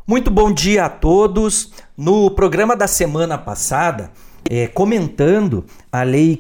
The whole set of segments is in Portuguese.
Muito bom dia a todos. No programa da semana passada, comentando a Lei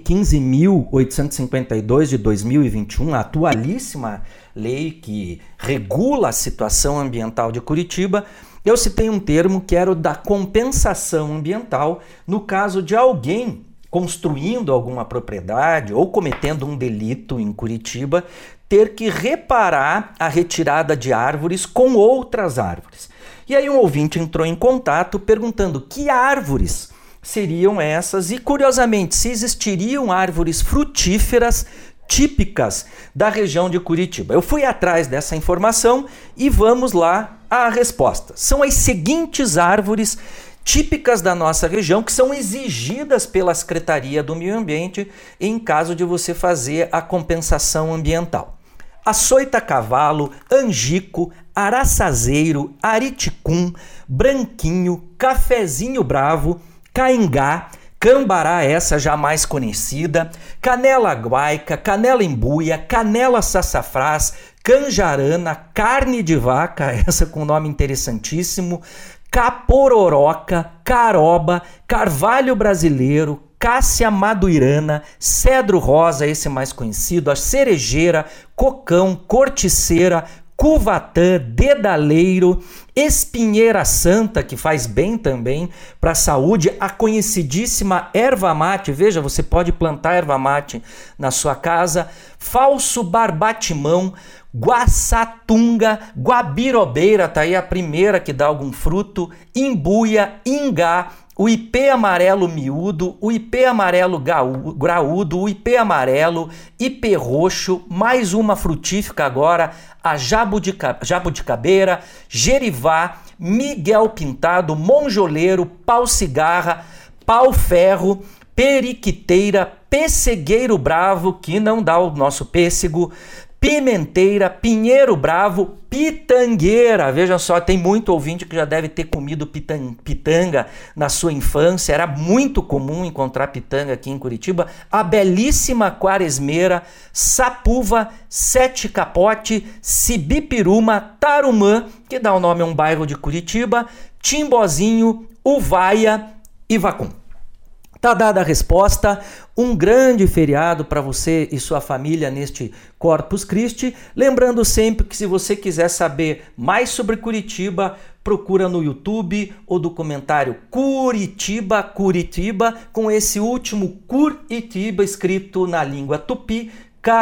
15.852 de 2021, a atualíssima lei que regula a situação ambiental de Curitiba, eu citei um termo que era o da compensação ambiental no caso de alguém construindo alguma propriedade ou cometendo um delito em Curitiba, ter que reparar a retirada de árvores com outras árvores. E aí um ouvinte entrou em contato perguntando que árvores seriam essas e, curiosamente, se existiriam árvores frutíferas típicas da região de Curitiba. Eu fui atrás dessa informação e vamos lá à resposta. São as seguintes árvores típicas da nossa região que são exigidas pela Secretaria do Meio Ambiente em caso de você fazer a compensação ambiental. Açoita-cavalo, angico, araçazeiro, ariticum, branquinho, cafezinho bravo, caingá, cambará, essa já mais conhecida, canela guaica, canela embuia, canela sassafrás, canjarana, carne de vaca, essa com nome interessantíssimo, capororoca, caroba, carvalho brasileiro, cássia maduirana, cedro rosa, esse mais conhecido, a cerejeira, cocão, corticeira, cuvatã, dedaleiro, espinheira santa, que faz bem também para a saúde, a conhecidíssima erva mate, veja, você pode plantar erva mate na sua casa, falso barbatimão, guaçatunga, guabirobeira, tá aí a primeira que dá algum fruto, imbuia, ingá, o ipê amarelo miúdo, o ipê amarelo graúdo, o ipê amarelo, ipê roxo, mais uma frutífica agora, a jabuticabeira, gerivá, miguel pintado, monjoleiro, pau-cigarra, pau-ferro, periquiteira, pessegueiro bravo, que não dá o nosso pêssego, pimenteira, pinheiro bravo, pitangueira. Veja só, tem muito ouvinte que já deve ter comido pitanga na sua infância. Era muito comum encontrar pitanga aqui em Curitiba. A belíssima quaresmeira, sapuva, sete capote, sibipiruma, tarumã, que dá o nome a um bairro de Curitiba, timbozinho, uvaia e vacum. Tá dada a resposta, um grande feriado para você e sua família neste Corpus Christi. Lembrando sempre que se você quiser saber mais sobre Curitiba, procura no YouTube o documentário Curitiba, com esse último Curitiba escrito na língua tupi,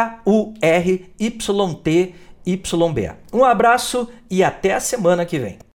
Kurtytba. Um abraço e até a semana que vem.